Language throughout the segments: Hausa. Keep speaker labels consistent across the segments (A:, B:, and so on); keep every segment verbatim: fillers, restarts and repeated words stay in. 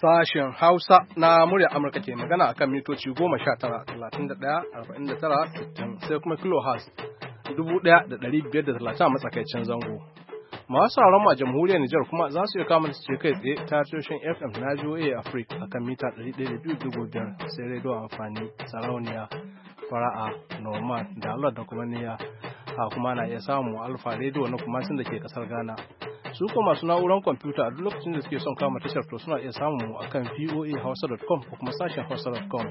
A: Sashen Hausa na murya Amurka ke magana akan mitoci goma sha tara, talatin da ɗaya, arba'in da tara, sittin, sai kuma kilohertz dubu ɗaya da ɗari biyar da talatin a matsakaicin zango. Masu sauran a jamhuriyar Nijar kuma za su iya kama da ce kai tsaye ta tashoshin F M na V O A Africa akan mita ɗari ɗaya da biyu da ɗigo biyar sai rediyo amfani, sarauniya, fara'a, noma, da Allah da kuma niyya. Ha kuma na iya samu alfa rediyo na kuma sun da ke kasar Ghana. Su kuma masu na'urar kwamfuta a duk lokacin da suke son kama tashar to suna iya samun mu akan voa hausa dot com ko kuma sashen hausa dot com.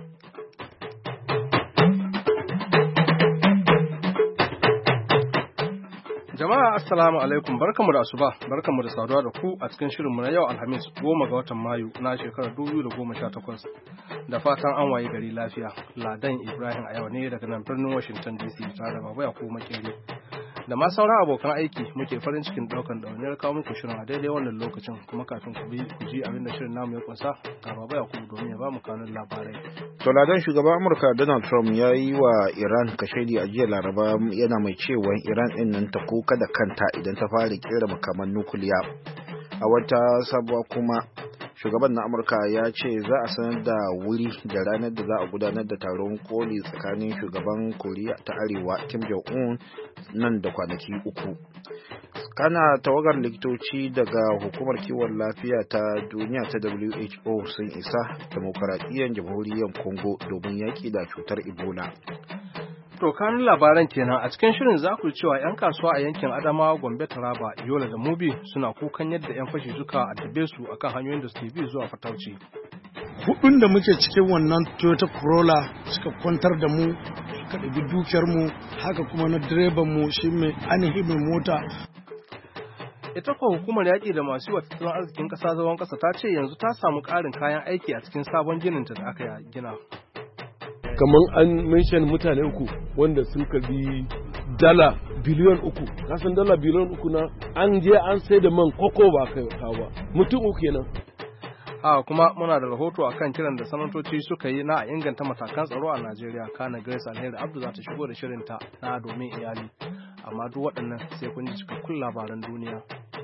A: Jama'a assalamu alaikum, barkamu da asuba, barkamu da saduwa da ku a cikin shirinmu na yau Alhamis goma ga watan Mayu na shekarar dubu biyu da goma sha takwas. Da fatan an waye gari lafiya. Ladan Ibrahim a yau ne daga nan birnin Washington D C tare da Baba Yakubu Makeri. Da ma sauran abokan aiki muke farin cikin daukan dauniyar kawo muku shirin a daidai wannan lokacin, kuma kafin ku bi ku ji abin da shirin namu ya kunsa ga Baba Yakubu domin ya ba mu kanun labarai.
B: To ladan shugaban Amurka Donald Trump ya yi wa Iran kashedi a jiya Laraba yana mai cewa Iran din nan ta kuka da kanta idan ta fara kera makaman nukiliya. A wata sabuwa kuma shugaban na Amurka ya ce za a sanar da wuri da ranar da za a gudanar da taron koli tsakanin shugaban Koriya ta Arewa Kim Jong-un nan da kwanaki uku. Kana tawagar likitoci daga hukumar kiwon lafiya ta duniya ta W H O sun isa demokaradiyyar jamhuriyar Congo domin yaƙi da cutar Ebola.
A: To kanun labaran kenan a cikin shirin za ku cewa 'yan kasuwa a yankin Adamawa, Gombe, Taraba, Yola da Mubi suna kukan yadda 'yan fashi suka addabe su akan hanyoyin da suke bi zuwa fatauci.
C: Hudun da muke cikin wannan Toyota Corolla suka kwantar da mu, suka ɗabi dukiyar mu, haka kuma na direban mu shi mai ainihin mai mota.
A: Ita kuwa hukumar yaƙi da masu yi wa tattalin arzikin ƙasa zagon ƙasa ta ce yanzu ta samu ƙarin kayan aiki a cikin sabon gininta da aka gina.
D: Kamar an mention mutane uku wanda sun karbi dala biliyon uku, kasan dala biliyon uku na an je an sai da man koko ba kai kawo ba, mutum uku kenan.
A: A kuma muna da rahoto akan kiran da sanatoci suka yi na a inganta matakan tsaro a Najeriya. Kana Grace Alheri Abdu za ta shigo da shirinta na domin iyali, amma duk waɗannan sai kun ji cikakkun labaran duniya.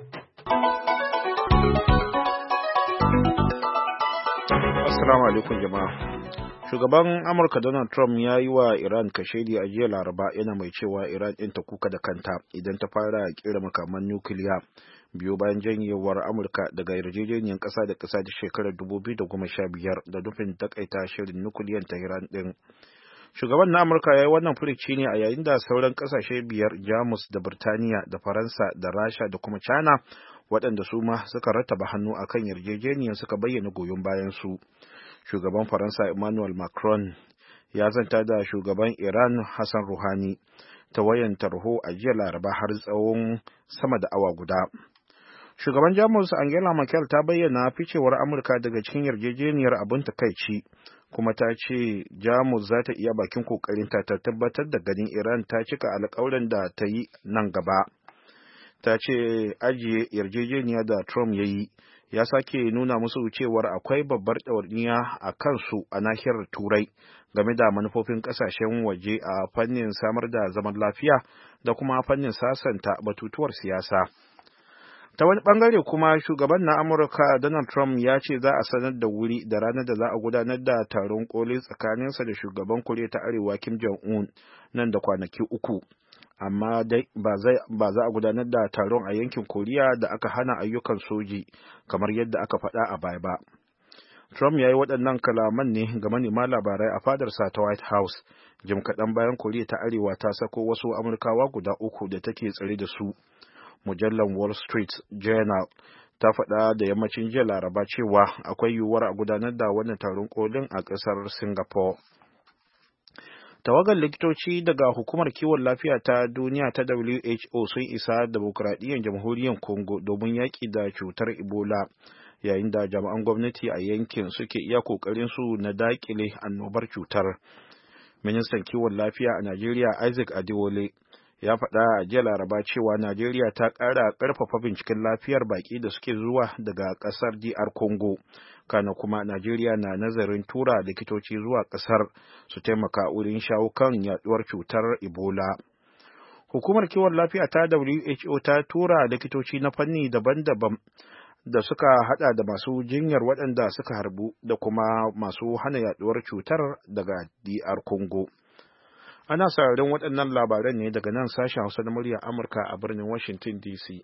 B: Assalamu alaikum jama'a. Shugaban Amurka Donald Trump ya yi wa Iran kashedi a jiya Laraba yana mai cewa Iran ɗin ta kuka da kanta idan ta fara kera makaman nukiliya biyo bayan janyewar Amurka daga yarjejeniyar ƙasa da ƙasa da shekarar dubu biyu da goma sha biyar da nufin takaita shirin nukiliyan ta Iran ɗin. Shugaban na Amurka ya yi wannan furici ne a yayin da sauran ƙasashe biyar Jamus da Birtaniya da Faransa da Rasha da kuma China waɗanda su ma suka rattaba hannu akan yarjejeniyar suka bayyana goyon bayan su. Shugaban Faransa Emmanuel Macron ya zanta da shugaban Iran Hassan Rouhani ta wayan tarho a jiya Laraba har tsawon sama da awa guda. Shugaban Jamus Angela Merkel ta bayyana ficewar Amurka daga cikin yarjejeniyar abin takaici, kuma ta ce Jamus za ta iya bakin kokarinta ta tabbatar da ganin Iran ta cika alƙawarin da ta yi nan gaba. Ta ce ajiye yarjejeniya da Trump ya yi ya sake nuna musu cewar akwai babbar ɗawainiya a kansu a nahiyar Turai game da manufofin ƙasashen waje a fannin samar da zaman lafiya da kuma fannin sasanta batutuwar siyasa. Ta wani ɓangare kuma shugaban na Amurka Donald Trump ya ce za a sanar da wuri da ranar da za a gudanar da taron koli tsakaninsa da shugaban Koriya ta Arewa Kim Jong-un nan da kwanaki uku. Amma dai ba za a gudanar da taron a yankin Koriya da aka hana ayyukan soji kamar yadda aka faɗa a baya ba. Trump ya yi waɗannan kalaman ne ga manema labarai a fadarsa ta White House jim kaɗan bayan Koriya ta Arewa ta sako wasu Amurkawa guda uku da take tsare da su. Mujallar Wall Street Journal ta faɗa da yammacin jiya Laraba cewa akwai yiwuwar a gudanar da wannan taron kolin a ƙasar Singapore. Tawagar likitoci daga hukumar kiwon lafiya ta duniya ta W H O sun isa demokradiyyar jamhuriyar Congo domin yaƙi da cutar Ebola, yayin da jami'an gwamnati a yankin suke iya ƙoƙarin su na daƙile annobar cutar. Ministan kiwon lafiya a Najeriya Isaac Adewole ya faɗa a jiya Laraba cewa Najeriya ta ƙara ƙarfafa binciken lafiyar baƙi da suke zuwa daga ƙasar D R Congo. Kana kuma Najeriya na nazarin tura likitoci zuwa ƙasar su taimaka wurin shawo kan yaɗuwar cutar Ebola. Hukumar kiwon lafiya ta W H O ta tura likitoci na fanni daban-daban da suka hada da masu jinyar waɗanda suka harbu da kuma masu hana yaduwar cutar daga D R Congo. Ana sauraron waɗannan labaran ne daga nan sashen Hausa na muryar Amurka a birnin Washington D C.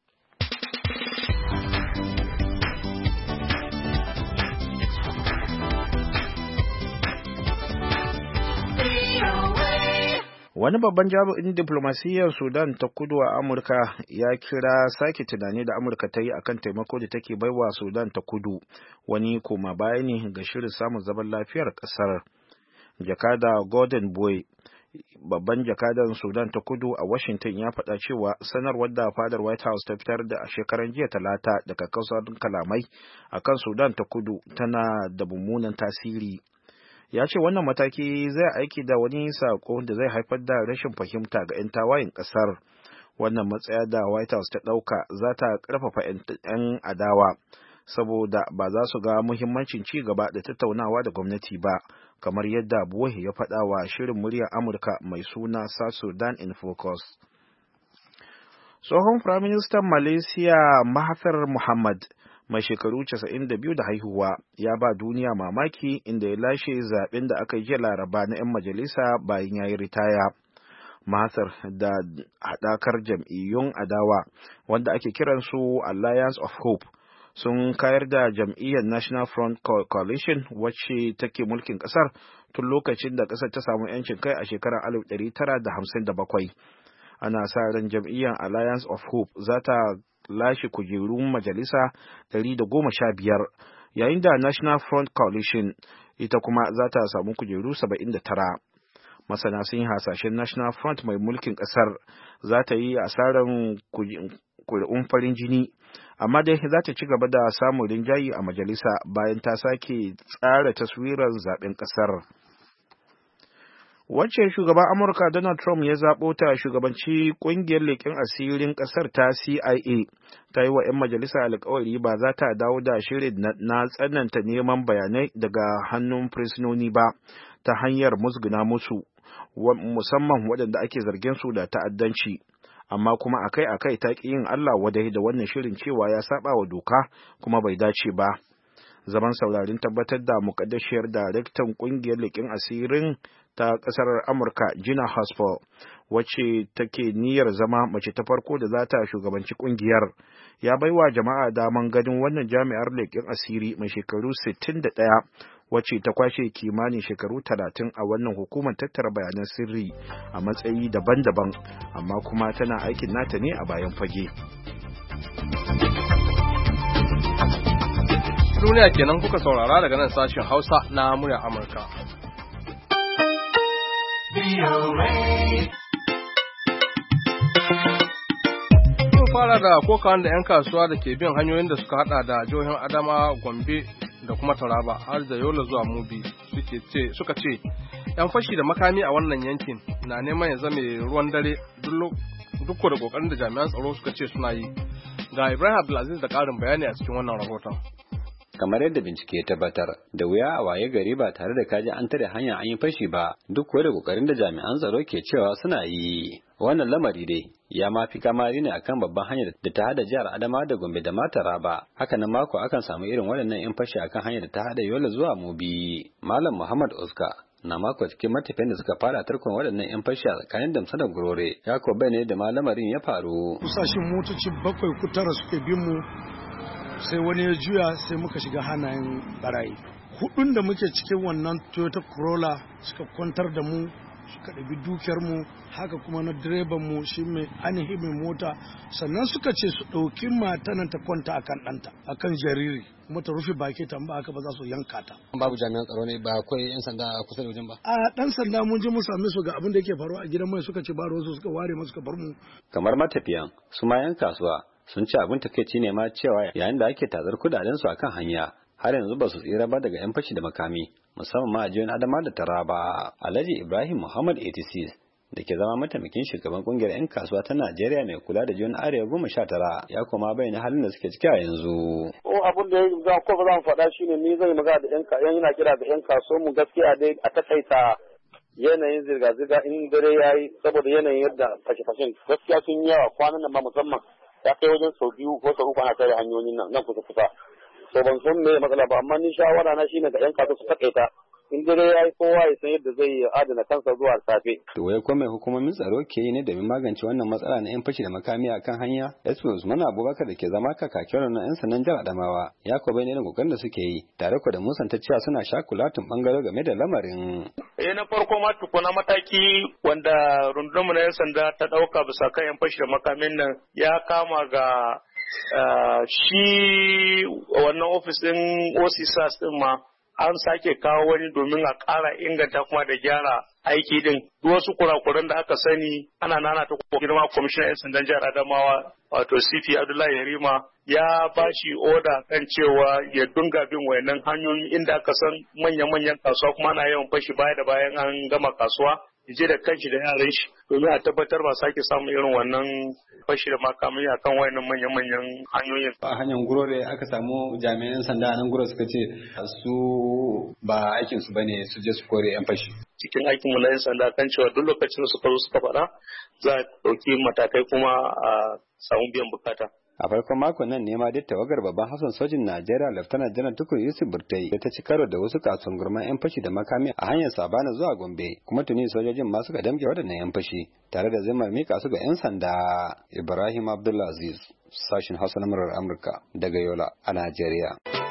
B: Wani babban jami'in diplomasiyyar Sudan ta kudu a Amurka ya kira sake tunani da Amurka ta yi akan taimako da take baiwa Sudan ta kudu wani koma baya ne ga shirin samun zaman lafiyar ƙasar. Jakada Gordon Boy, babban jakadan Sudan ta kudu a Washington, ya faɗa cewa sanarwar da fadar White House ta fitar da a shekaran jiya talata daga kausar kalamai akan Sudan ta kudu tana da mummunan tasiri. Ya ce wannan mataki zai aiki da wani sako da zai haifar da rashin fahimta ga 'yan tawayen ƙasar. Wannan matsaya da White House ta ɗauka za ta ƙarfafa 'yan adawa saboda ba za su ga muhimmancin ci gaba da tattaunawa da gwamnati ba, kamar yadda Buwai ya faɗa wa shirin muryar Amurka mai suna South Sudan in Focus. Tsohon Firaministan Malaysia Mahathir Mohamad, mai shekaru casa'in da biyu da haihuwa, ya ba duniya mamaki inda ya lashe zaben da aka yi jiya Laraba na 'yan majalisa bayan ya yi ritaya. Mahathir da haɗakar jam'iyyun adawa wanda ake kiransu Alliance of Hope sun kayar da jam'iyyar National Front Coalition wacce take mulkin ƙasar tun lokacin da ƙasar ta samu 'yancin kai a shekarar alif ɗari tara da hamsin da bakwai. Ana sa ran jam'iyyar Alliance of Hope za ta lashe kujerun majalisa ɗari da goma sha biyar, yayin da National Front Coalition ita kuma za ta samu kujeru saba'in da tara. Masana sun yi hasashen National Front mai mulkin ƙasar za ta yi asarar kuri'un farin jini, amma dai za ta ci gaba da samun rinjayi a majalisa bayan ta sake tsara taswirar zaben ƙasar. Wacce shugaban Amurka Donald Trump ya zaɓo ta shugabanci ƙungiyar leƙen asirin ƙasar ta C I A ta yi wa 'yan majalisa alƙawari ba za ta dawo da shirin na tsananta neman bayanai daga hannun fursunoni ba ta hanyar musguna musu, musamman waɗanda ake zargin su da ta'addanci. Amma kuma akai-akai ta ƙi yin Allah wadai da wannan shirin cewa ya saba wa doka kuma bai dace ba. Zaman saurarin tabbatar da mukaddashiyar daraktan ƙungiyar leƙen asirin ta ƙasar Amurka Gina Haspel, wacce take niyyar zama mace ta farko da za ta shugabanci ƙungiyar, ya baiwa jama'a daman ganin wannan jami'ar leƙen asiri mai shekaru sittin da ɗaya wacce ta kwashe kimanin shekaru talatin a wannan hukumar tattara bayanan sirri a matsayi daban-daban, amma kuma tana aikin nata ne a bayan fage.
A: Duniya kenan kuka saurara daga nan sashen Hausa na muryar Amurka. Mun fara da kokawan da 'yan kasuwa da ke bin hanyoyin da suka hada da jihohin Adama, Gombe da kuma Taraba har da Yola zuwa Mubi suka ce 'yan fashi da makami a wannan yankin na neman ya zame ruwan dare duk da kokarin da jami'an tsaro suka ce suna yi. Ga Ibrahim Abdulaziz da ƙarin bayani a cikin wannan rahoton.
E: Kamar yadda bincike ya tabbatar, da wuya a waye gari ba tare da kaji an tare hanya an yi fashi ba, duk kuwa da kokarin da jami'an tsaro ke cewa suna yi. Wannan lamari dai ya ma fi kamari ne akan babban hanyar da ta hada jihar Adama da Gombe da ma Taraba. Haka nan mako akan samu irin waɗannan 'yan fashi akan hanyar da ta hada Yola zuwa Mubi. Malam Muhammad Oscar na mako cikin matafiyan da suka fara tarkon waɗannan 'yan fashi a tsakanin Damsa da Gurore. Ya ko bai ne da ma lamarin ya faru.
C: Kusashin motoci bakwai ku tara suke bin mu, sai wani ya juya sai muka shiga hannayen barayi. Hudun da muke cikin wannan Toyota Corolla suka kwantar da mu, suka ɗabi dukiyar mu, haka kuma na direban mu shi mai ainihin mai mota, sannan suka ce su ɗauki matanan ta kwanta akan ɗanta akan jariri kuma ta rufe baki ta ba haka ba za su yanka ta.
F: Babu jami'an tsaro ne, ba akwai yan sanda a kusa da wajen ba.
C: A ɗan sanda mun je mun same su ga abin da yake faruwa a gidan mai, suka ce ba ruwansu, suka ware mu suka bar mu.
E: Kamar matafiyan su ma 'yan kasuwa sun ci abin takeici ne ma cewa yayin da ake tazar kudaden su akan hanya har yanzu ba su tsira ba daga 'yan fashi da makami, musamman ma a jiyon Adama da Taraba. Alhaji Ibrahim Muhammad eighty-six da ke zama mataimakin shugaban kungiyar 'yan kasuwa ta Najeriya mai kula da jiyon Arewa goma sha tara ya koma bayyana halin da suke ciki a yanzu.
G: O abin da ya ko ba za mu faɗa shine ni zai magana da 'yan kasuwa, yana kira da 'yan kasuwa mu gaskiya dai a takaita yanayin zirga-zirga in dare yayi, saboda yanayin yadda fashe-fashen gaskiya sun yi yawa kwanan nan ma, musamman ya kai wajen sau biyu ko sau uku ana tare hanyoyin nan nan kusa kusa. To ban san me matsala ba amma ni shawara na shine ga yan kasuwa su takaita. In dare ya yi kowa ya san yadda zai adana kansa zuwa safe.
E: To wai kuma hukumomin tsaro ke yi ne domin magance wannan matsala na 'yan fashi da makami a kan hanya? S P Usman Abubakar da ke zama kakakin na 'yan sanan jihar Adamawa ya ko bayyana irin kokarin da suke yi tare ko da musanta cewa suna shakulatin bangare game da lamarin.
H: Eh na farko ma tukuna mataki wanda rundunmu na 'yan sanda ta dauka bisa kan 'yan fashi da makamin nan ya kama ga shi wannan ofis din O C S A S din ma an sake kawo wani domin a ƙara inganta kuma da gyara aiki din. Duk wasu kurakuran da aka sani ana nana ta girma kwamishinan 'yan sandan jihar Adamawa wato C P Abdullahi Yarima ya ba shi oda kan cewa ya dunga bin wayannan hanyoyi inda aka san manya-manyan kasuwa kuma ana yawan fashi baya da bayan an gama kasuwa. Je da kanshi da yaran shi domin a tabbatar ba sake samun irin wannan fashi da makamai a kan wayannan manyan-manyan hanyoyin.
E: A hanyar gurore aka samu jami'an sanda a nan gurore suka ce su ba aikin su bane su je su kore yan fashi.
H: Cikin aikin mu na yan sanda kan cewa duk lokacin da suka zo suka faɗa za a ɗauki matakai kuma a samu biyan bukata.
E: A farkon makon nan ne ma duk tawagar babban Hassan sojin Najeriya Laftanar Janar Tukur Yusuf Burtai da ta ci karo da wasu kasuwan gurman 'yan fashi da makami a hanyar Sabana zuwa Gombe kuma tuni sojojin ma suka damke waɗannan 'yan fashi tare da zimmar mika su ga 'yan sanda. Ibrahim Abdulaziz sashin Hausa na murar Amurka daga Yola a Najeriya.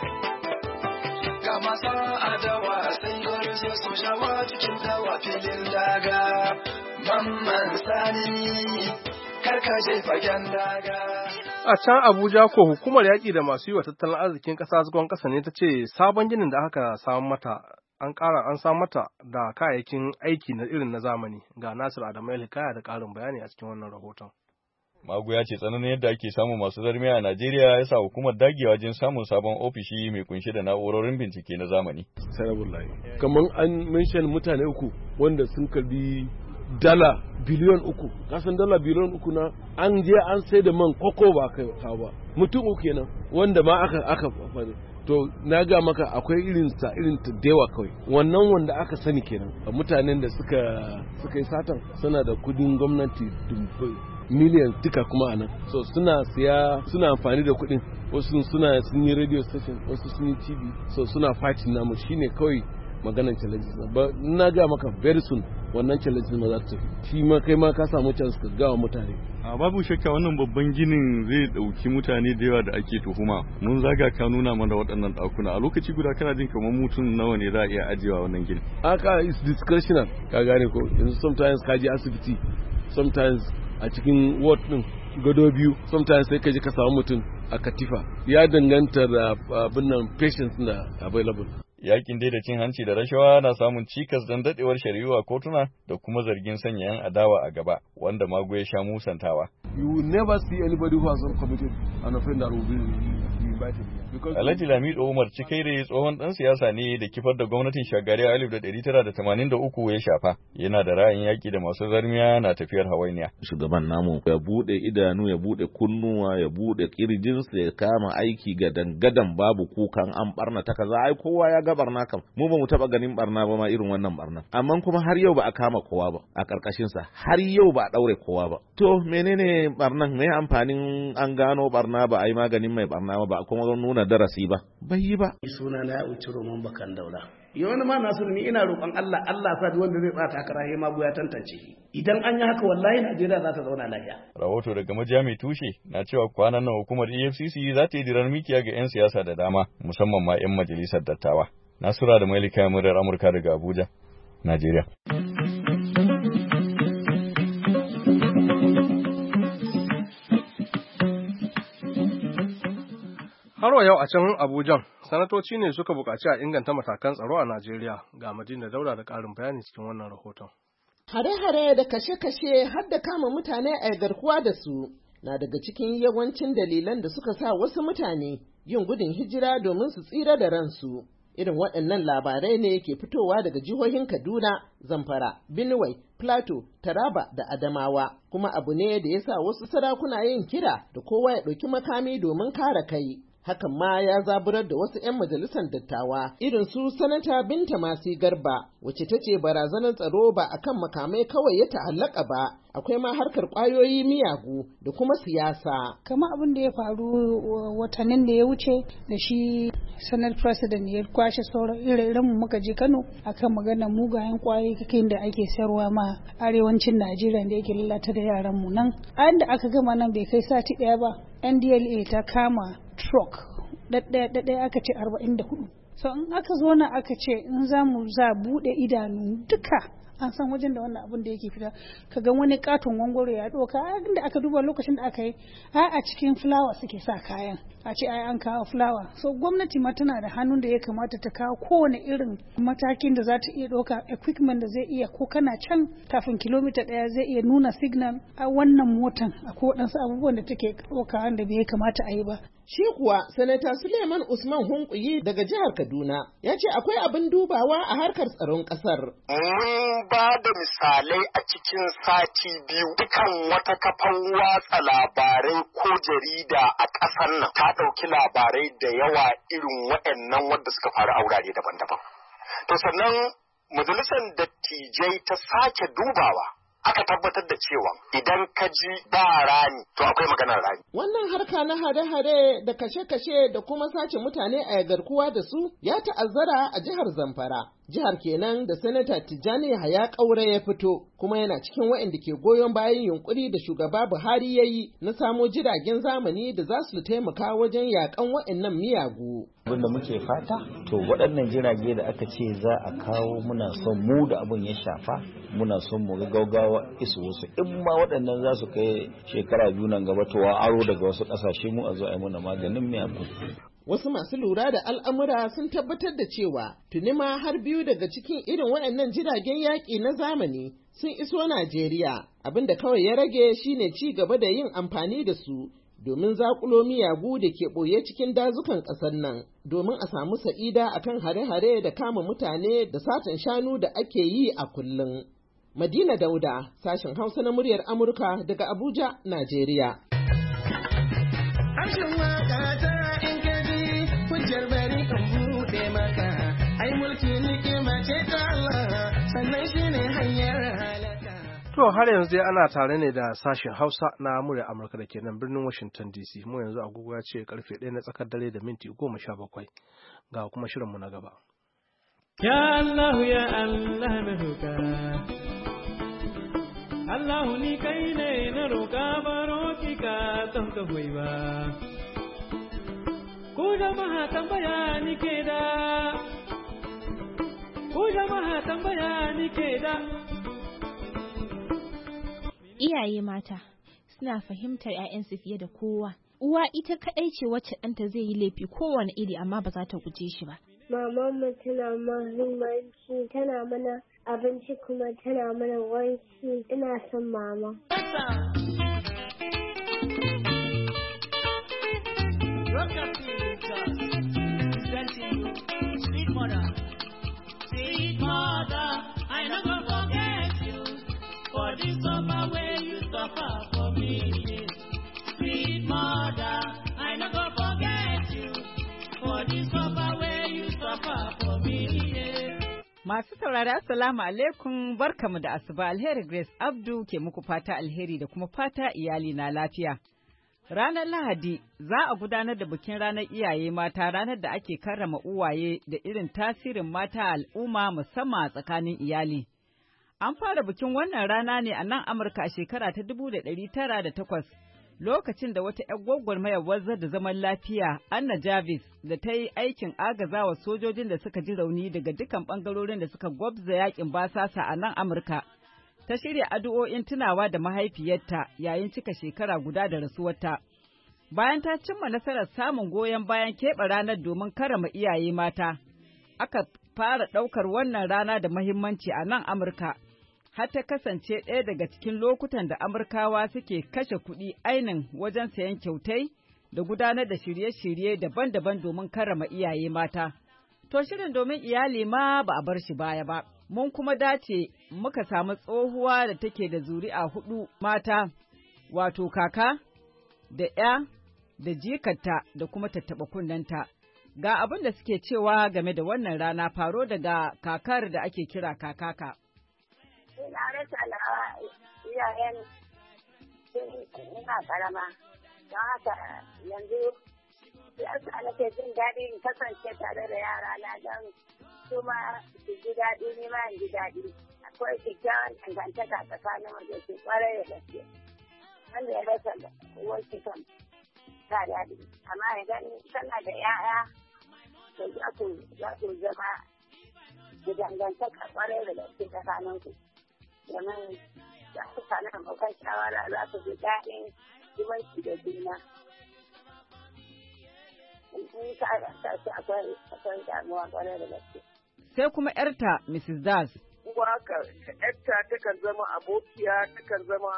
A: A can Abuja ko hukumar yaƙi da masu yi wa tattalin arzikin ƙasa zagon ƙasa ne ta ce sabon ginin da aka samu mata an ƙara an samu mata da kayayyakin aiki na irin na zamani. Ga Nasir Adamu Hikaya da ƙarin bayani a cikin wannan rahoton.
I: Magu ya ce tsananin yadda ake samun masu zarmiya a Najeriya ya sa hukumar dagewa wajen samun sabon ofishi mai kunshe da na'urorin bincike na zamani.
D: Kamar an mention mutane uku wanda sun karbi dala biliyon uku, kasan dala biliyon uku na an je an sai da man koko ba kai ba, mutum uku kenan wanda ma aka aka fare. To na ga maka akwai irin sa irin ta dewa kawai, wannan wanda aka sani kenan. Mutanen da suka suka yi satan suna da kudin gwamnati miliyan duka kuma anan, so suna siya suna amfani da kudin, wasu suna sun yi radio station, wasu sun yi T V, so suna fighting namu shine kawai maganar challenge ba. Na ga maka very soon wannan challenge ma za ta shi ma kai ma ka samu chance ka gawa mutane.
I: A babu shakka wannan babban ginin zai dauki mutane da yawa da ake tuhuma. Mun zaga ka nuna mana waɗannan ɗakuna a lokaci guda kana jin kamar mutum nawa ne za a iya ajiyewa wannan ginin.
D: Aka is discretional ka gane ko, yanzu sometimes ka je asibiti, sometimes a cikin ward din gado biyu, sometimes sai ka je ka samu mutum a katifa, ya danganta da abin nan patients na available.
I: Yakin dai da cin hanci da rashawa na samun cikas don dadewar shari'u a kotuna da kuma zargin sanya 'yan adawa a gaba, wanda Mago ya sha musantawa.
D: You will never see anybody who has not committed an offense that will be invited.
I: Alhaji Lamido Umar Cikaire tsohon dan siyasa ne da kifar da gwamnatin Shagari a alif da ɗari tara da tamanin da uku ya shafa. Yana da ra'ayin yaki da masu zarmiya na tafiyar hawainiya.
J: Shugaban namu ya bude idanu, ya bude kunnuwa, ya bude kirjinsa, ya kama aiki ga dangadan babu kukan an barna ta kaza. Ai kowa ya ga barna kam. Mu ba mu taba ganin barna ba ma irin wannan barna. Amma kuma har yau ba a kama kowa ba a karkashin sa. Har yau ba a daure kowa ba. To menene barnan? Me amfanin an gano barna ba a yi maganin mai barna ba ba kuma nuna darasi ba, bai yi ba.
K: Suna na ya uci roman bakan daula. Yau wani ma nasu ni ina roƙon Allah, Allah sa wanda zai tsata takara ya magu ya tantance. Idan an yi haka wallahi Najeriya za ta zauna lafiya.
I: Rahoto daga majiya mai tushe na cewa kwanan nan hukumar E F C C za ta yi dirar mikiya ga 'yan siyasa da dama, musamman ma 'yan majalisar dattawa. Nasura da Mailika muryar Amurka daga Abuja, Najeriya.
A: Har wa yau a can Abuja, sanatoci ne suka buƙaci a inganta matakan tsaro a Najeriya. Ga Madina Daura da ƙarin bayani cikin wannan rahoton.
L: Hare-hare da kashe-kashe har da kama mutane a garkuwa da su na daga cikin yawancin dalilan da suka sa wasu mutane yin gudun hijira domin su tsira da ransu. Irin waɗannan labarai ne ke fitowa daga jihohin Kaduna, Zamfara, Benue, Plateau, Taraba da Adamawa, kuma abu ne da ya sa wasu sarakuna yin kira da kowa ya ɗauki makami domin kare kai. Hakan ma ya zaburar da wasu 'yan majalisar dattawa irin su Sanata Binta Masi Garba, wacce ta ce barazanar tsaro ba akan makamai kawai ya ta'allaka ba, akwai ma harkar ƙwayoyi miyagu da kuma siyasa.
M: Kamar abin da ya faru watannin da ya wuce da shi Senate President ya kwashe sauran ire-iren mu muka je Kano akan maganar mugayen ƙwayoyi da ake sayarwa ma arewacin Najeriya da yake lalata da yaran mu nan. An da aka gama nan bai kai sati ɗaya ba, N D L A ta kama truck ɗaɗɗaya aka ce arba'in da hudu. So in aka zo na aka ce in za mu za buɗe idanu duka an san wajen da wannan abin da yake fita ka ga wani katon gwangwaro ya ɗauka inda aka duba lokacin da aka yi ai a cikin fulawa suke sa kayan a ce ai an kawo fulawa. So gwamnati ma tana da hannun da ya kamata ta kawo kowane irin matakin da za ta iya ɗauka, equipment da zai iya ko kana can kafin kilomita ɗaya zai iya nuna signal a wannan motan akwai waɗansu abubuwan da take ɗauka wanda bai kamata a yi ba.
L: Shi kuwa Sanata Suleiman Usman Hunkuyi daga jihar Kaduna ya ce akwai abin dubawa a harkar tsaron ƙasar.
N: Mun ba da misalai a cikin sati biyu dukan wata kafan watsa labarai ko jarida a ƙasar nan ta ɗauki labarai da yawa irin waɗannan wanda suka faru a wurare daban-daban. To sannan majalisar dattijai ta sake dubawa. Aka tabbatar da cewa idan ka ji ba rani to akwai maganar rani.
L: Wannan harka na hare-hare da kashe-kashe da kuma sace mutane a garkuwa da su ya ta'azzara a jihar Zamfara. Jihar kenan da Sanata Tijjani Yahaya Kaura ya fito kuma yana cikin waɗanda ke goyon bayan yunkuri da shugaba Buhari ya yi na samo jiragen zamani da za su taimaka wajen yakan waɗannan miyagu.
O: Abinda muke fata to waɗannan jirage da aka ce za a kawo muna son mu da abin ya shafa muna son mu ga gaugawa isu wasu in ma waɗannan za su kai shekara biyu nan gaba to aro daga wasu ƙasashe mu a zo a yi muna maganin miyagu.
L: Wasu masu lura da al'amura sun tabbatar da cewa tuni ma har biyu daga cikin irin waɗannan jiragen yaƙi na zamani sun iso Najeriya, abinda kawai ya rage shine ci gaba da yin amfani da su domin zaƙulo miyagu da ke ɓoye cikin dazukan ƙasar nan, domin a samu sa'ida akan hare-hare da kama mutane da satan shanu da ake yi a kullum. Madina Dauda, sashen Hausa na muryar Amurka daga Abuja, Najeriya.
P: Hujjar bari in buɗe maka, ai mulki ni'ima ce ta Allah, sannan shi ne hanyar halaka.
A: To har yanzu ana tare ne da sashen Hausa na murya Amurka da ke nan birnin Washington D C. Mu yanzu agogo ya ce karfe ɗaya na tsakar dare da minti goma sha bakwai. Ga kuma shirinmu na gaba.
Q: Ya Allah ya Allah na roƙa. Allah ni kai ne na roƙa baro ki ka ton ka ba. Ku jama'a tambaya ni ke da, ku jama'a tambaya ni ke da.
R: Iyaye mata suna fahimtar ‘ya'yansu fiye da kowa. Uwa ita kaɗai ce wacce ɗanta zai yi laifi kowane iri amma ba za ta guje shi ba.
S: Mamanmu tana mahimmanci, tana mana abinci kuma tana mana wanki. Ina son mama.
P: Sweet mother, sweet mother, I never forget you for the summer way you suffer for me. Sweet mother, I never forget you for the summer way you suffer for me.
T: Masu saurari assalamu alaikum barkamu da asuba. Alheri Grace Abdu ke muku fata alheri da kuma fata iyali na lafiya. Ranar Lahadi za a gudanar da bikin ranar iyaye mata, ranar da ake karrama uwaye da irin tasirin mata a al'umma musamman a tsakanin iyali. An fara bikin wannan rana ne a nan Amurka a shekara ta dubu da ɗari tara da takwas, lokacin da wata ‘yar gwagwarmayar wazzar da zaman lafiya, Anna Jarvis, da ta yi aikin agazawa sojojin da suka ji rauni daga dukan ɓangarorin da suka gwabza yakin basasa a nan Amurka. Ta shirya addu'o'in tunawa da mahaifiyarta yayin cika shekara guda da rasuwarta. Bayan ta cimma nasarar samun goyon bayan keɓe ranar domin karama iyaye mata, aka fara ɗaukar wannan rana da mahimmanci a nan Amurka, har ta kasance ɗaya daga cikin lokutan da Amurkawa suke kashe kuɗi ainin wajen sayan kyautai da gudanar da shirye-shirye daban-daban domin karama iyaye mata. To shirin domin iyali ma ba a bar shi baya ba. Mun kuma dace muka samu tsohuwa da take da zuri'a hudu mata, wato kaka, da ‘ya, da jikarta da kuma tattaɓa kunnenta. Ga abin da suke cewa game da wannan rana, faro daga kakar da ake kira kakaka.
U: Ina rasa iyayen ina karama, don haka yanzu yasa nake jin daɗi in kasance tare da yara na don su ma su ji daɗi ni ma in ji daɗi. Akwai kyakkyawan dangantaka tsakanin wajen su kwarai da gaske. Wanda ya rasa uwarki kan ta daɗi. Amma idan kana da 'ya'ya to za ku za ku zama da dangantaka kwarai da gaske tsakanin ku. Domin za ku sami abokan shawara za ku ji daɗin zumunci da juna.
T: Sai kuma ‘yarta Missus Das.
V: Kuma haka ‘yarta takan zama abokiya, takan zama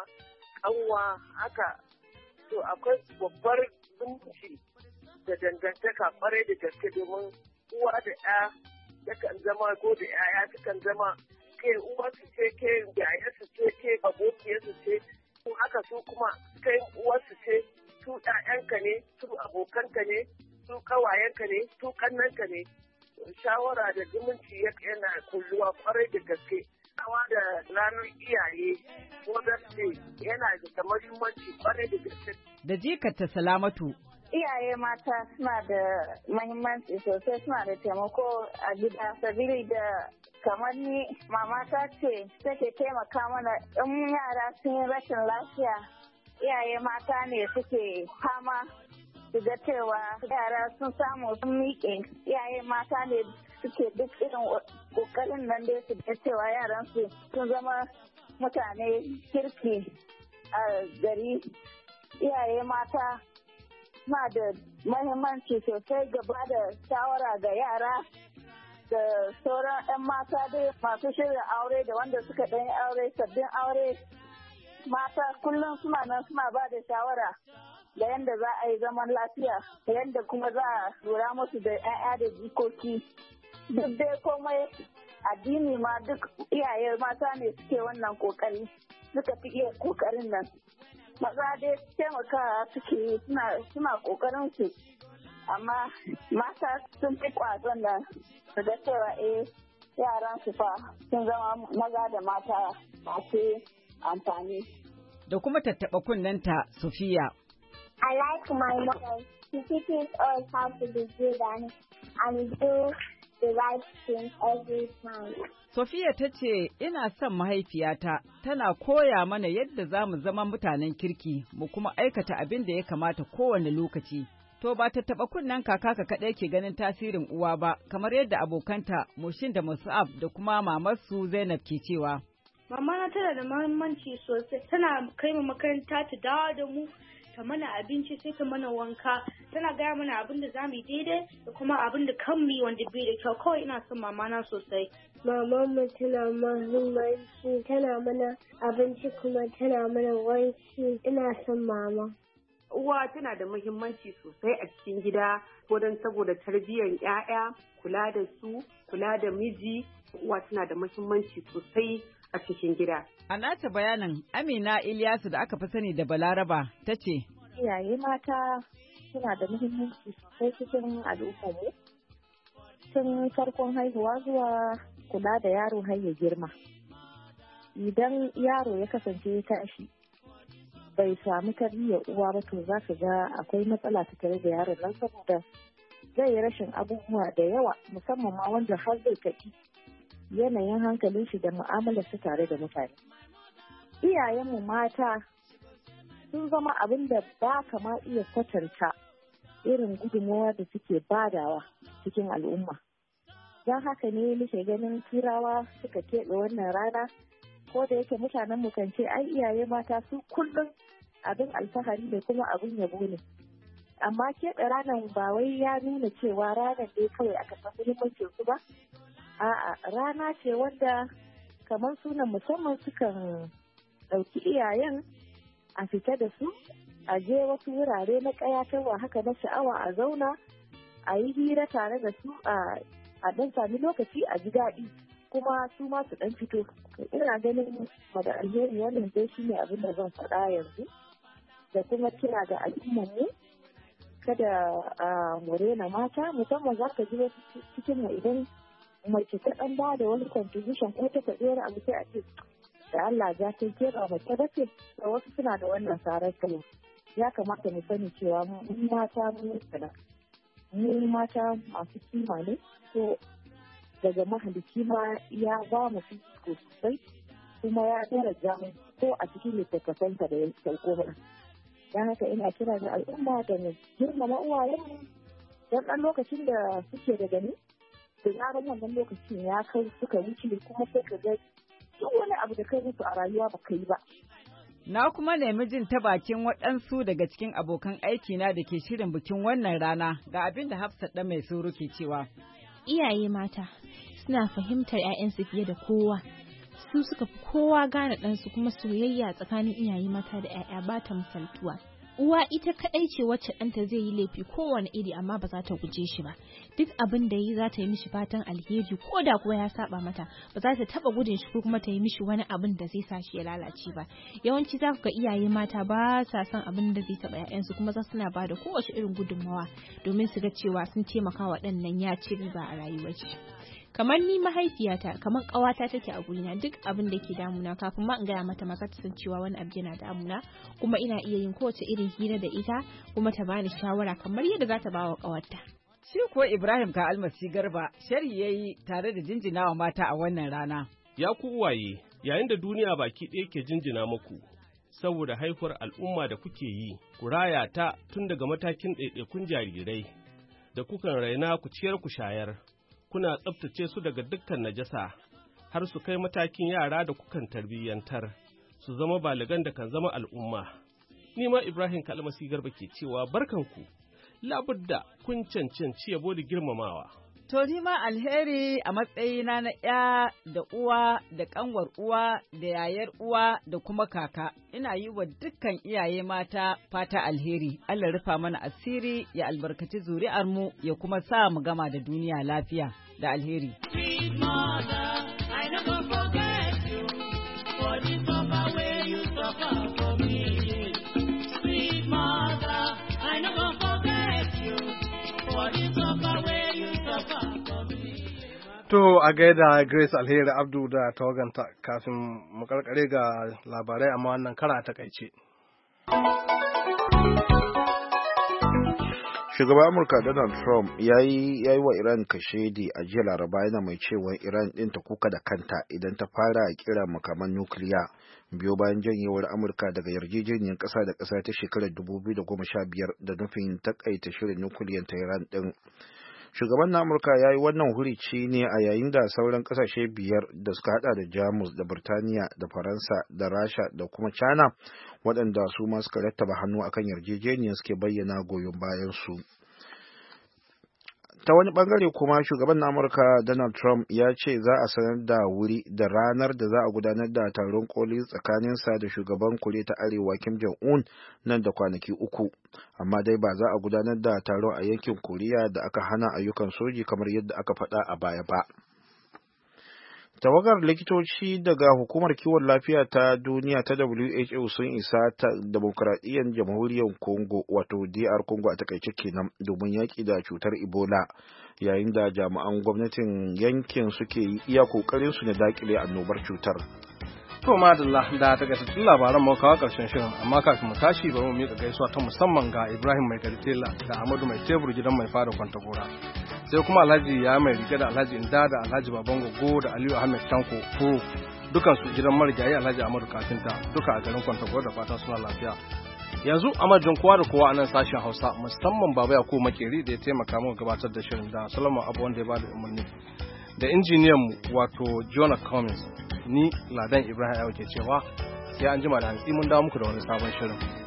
V: ƙanwa haka. To akwai babbar zumunci da dangantaka ƙwarai da gaske domin uwa da ‘ya takan zama ko da ‘ya'ya takan zama ke uwa su ce ke yaya su ce ke abokiya su ce. Su haka su kuma kai uwa su ce su ‘ya'yanka ne su abokanka ne. Su kawayenka ne, su kannanka ne, shawara da zumunci yana kulluwa kwarai da gaske. Kawa da ranar iyaye, wadda ce yana da mahimmanci kwarai da gaske.
T: Da jikarta Salamatu.
U: Iyaye mata suna da mahimmanci sosai, suna da taimako a gida, sabili da kamar ni mamata ce take taimaka mana in yara sun yi rashin lafiya. Iyaye mata ne suke fama su ga cewa yara sun samu sun miƙe. Iyaye mata ne suke duk irin ƙoƙarin nan dai su ga cewa yaran su sun zama mutane kirki a gari. Iyaye mata na da mahimmanci sosai gaba da shawara ga yara da sauran 'yan mata dai masu shirya aure da wanda suka ɗan aure sabbin aure. Mata kullum suna nan suna ba da shawara da yadda za a yi zaman lafiya, da yadda kuma za a lura musu da 'ya'ya da jikoki. Duk dai komai addini ma duk iyaye mata ne suke wannan kokari, suka fi iya kokarin nan. Maza dai taimakawa suke suna kokarin su, amma mata sun fi kwazon da su ga cewa eh yaran su fa sun zama maza da mata masu amfani.
T: Da kuma tattaɓa kunnenta Sofiya.
S: I like my mother. She teaches us how to be good and, and do the right thing every time.
T: Sofiya ta ce, ina son mahaifiyata, tana koya mana yadda za mu zama mutanen kirki, mu kuma aikata abin da ya kamata kowane lokaci. To ba ta taɓa kunnen kaka kaɗai ke ganin tasirin uwa ba, kamar yadda abokanta Mushin da Musa'ab da kuma mamarsu Zainab ke cewa.
W: Mama na tana da muhimmanci sosai, tana kai mu makaranta ta dawo da mu, ta mana abinci sai ta mana wanka, tana gaya mana abin da za mu yi daidai da kuma abin da kan mu yi wanda bai da kyau. Kawai ina son mama na sosai.
S: Maman mu tana muhimmanci, tana mana abinci kuma tana mana wanki. Ina son mama.
X: Uwa tana da muhimmanci sosai a cikin gida, ko don saboda tarbiyyar 'ya'ya, kula da su, kula da miji. Uwa tana da muhimmanci sosai a cikin gida.
T: A nata bayanin, Amina Ilyasu da aka fi sani da Balaraba ta ce,
Y: iyaye mata suna da muhimmanci sosai cikin al'ummarmu, tun farkon haihuwa zuwa kula da yaro har ya girma. Idan yaro ya kasance ya tashi bai sami tarbiyyar uwa ba, to za ka ga akwai matsala ta tare da yaron nan, saboda zai yi rashin abubuwa da yawa, musamman ma wanda har zai tafi yanayin hankalin shi da mu'amalar su tare da mutane. Iyayenmu mata sun zama abin da ba kama iya kwatanta irin gudunmawa da suke badawa cikin al'umma. Don haka ne muke ganin turawa suka keɓe wannan rana, ko da yake mutanen mu kan ce ai iyaye mata su kullum abin alfahari ne kuma abin yabo ne. Amma keɓe ranar ba wai ya nuna cewa ranar ne kawai aka san muhimmancin su ba. A'a, rana ce wanda kamar sunan musamman sukan ɗauki iyayen a fita da su, a je wasu wurare na ƙayatarwa haka na sha'awa a zauna, a yi hira tare da su, a ɗan sami lokaci a ji daɗi, kuma su ma su ɗan fito. Ina ganin da alheri wannan dai shi ne abin da zan faɗa yanzu, da kuma kira ga al'ummarmu kada a murena mata, musamman za ka ji wasu cikin mu idan mace ta ɗan ba da wani contribution ko ta faɗi wani abu sai a ce da Allah za ta ke ba mace ba ce, da wasu suna da wannan sarar kalma. Ya kamata mu sani cewa mu mata mu sana mu mata masu kima ne, ko daga mahalicci ma ya ba mu fifiko sosai, kuma ya daraja mu ko a cikin littattafansa da ya sauko mana. Don haka ina kira ga al'umma da mu girmama uwayenmu don ɗan lokacin da suke da gani, da zarar wannan lokacin ya kai suka wuce kuma sai ka ga duk wani abu da kai musu a rayuwa ba ka yi ba.
T: Na kuma nemi jin ta bakin waɗansu daga cikin abokan aikina da ke shirin bikin wannan rana ga abin da Hafsat ɗan mai suru ke cewa.
R: Iyaye mata suna fahimtar 'ya'yansu fiye da kowa. Su suka fi kowa gane ɗansu, kuma soyayya tsakanin iyaye mata da 'ya'ya ba ta misaltuwa. Uwa ita kaɗai ce wacce ɗanta zai yi laifi kowane iri amma ba za ta guje shi ba. Duk abin da yi za ta yi mishi fatan alheri, ko da kuwa ya saba mata ba za ta taɓa gudun shi ko kuma ta yi mishi wani abin da zai sa shi ya lalace ba. Yawanci za ku ga iyaye mata ba sa son abin da zai taɓa 'ya'yansu, kuma za suna ba da kowace irin gudunmawa domin su ga cewa sun taimaka wa ɗan nan ya ci riba a rayuwar shi. Kamar ni mahaifiyata, kamar ƙawata take a gurina, duk abin da ke damuna kafin ma in gaya mata maka ta san cewa wani abu yana damuna, kuma ina iya yin kowace irin hira da ita kuma ta bani shawara kamar yadda za ta ba wa ƙawarta.
T: Shi ko Ibrahim ka almasi Garba sharhi yayi tare da jinjinawa mata a wannan rana.
B: Ya ku uwaye, yayin da duniya baki ɗaya ke jinjina muku saboda haihuwar al'umma da kuke yi, ku raya ta tun daga matakin ɗaiɗaikun jarirai da kukan raina ku ciyar ku shayar. Kuna tsabtace su daga dukkan najasa har su kai matakin yara da kukan tarbiyyantar su zama baligan da kan zama al'umma. Ni ma Ibrahim Kalmasi Garba ke cewa barkanku, labudda kun cancanci yabo da girmamawa.
T: To ni ma alheri a matsayina na ya da uwa da ƙanwar uwa da yayar uwa da kuma kaka, ina yi wa dukkan iyaye mata fata alheri. Allah rufa mana asiri, ya albarkaci zuri'armu, ya kuma sa mu gama da duniya lafiya da alheri.
A: To a gaida Grace Alheri Abdu da tawaganta, kafin mu karkare ga labarai amma wannan kara ta kaice.
C: Shugaban Amurka Donald Trump ya yi wa Iran kashedi a jiya Laraba, yana mai cewa Iran ɗin ta kuka da kanta idan ta fara kira makaman nukiliya biyo bayan janyewar Amurka daga yarjejeniyar ƙasa da ƙasa ta shekarar dubu biyu da goma sha biyar da nufin takaita shirin nukiliyar ta Iran ɗin. Shugaban na Amurka ya yi wannan hurici ne a yayin da sauran kasashe biyar da suka hada da Jamus da Birtaniya da Faransa da Rasha da kuma China, waɗanda su ma suka rattaba hannu akan yarjejeniyar suke bayyana goyon bayan su. Ta wani bangare kuma shugaban na Amurka Donald Trump ya ce za a sanar da wuri da ranar da za a gudanar da taron koli tsakaninsa da shugaban Koriya ta Arewa Kim Jong-un nan da kwanaki uku, amma dai ba za a gudanar da taron a yankin Koriya da aka hana ayyukan soji kamar yadda aka faɗa a baya ba. Tawagar likitoci daga hukumar kiwon lafiya ta duniya ta W H O sun isa ta demokradiyyar jamhuriyar Congo, wato D R Congo a takaice kenan, domin yaƙi da cutar Ebola, yayin da jami'an gwamnatin yankin suke yi iya kokarin su na dakile annobar cutar.
A: To madalla, da ta gaisa tun labaran mu kawo karshen shirin, amma kafin mu tashi bari mu miƙa gaisuwa ta musamman ga Ibrahim Mai Garitela da Ahmadu Mai Tebur gidan Mai Fada Kwantagora. Sai kuma Alhaji ya mai riga da Alhaji Inda da Alhaji Baban Gogo da Aliyu Ahmed Tanko Pro, dukan su gidan marigayi Alhaji Ahmadu Kafinta, duka a garin Kwantagora, da fatan suna lafiya. Yanzu a madadin kowa da kowa a nan sashen Hausa, musamman Baba Yakubu Makeri da ya taimaka mu gabatar da shirin, da Solomon Abu wanda ya bada umarni, da injiniyan mu wato Jonah Cummins. Ni Ladan Ibrahim ya ke cewa sai an jima da hantsi mun dawo muku da wani sabon shirin.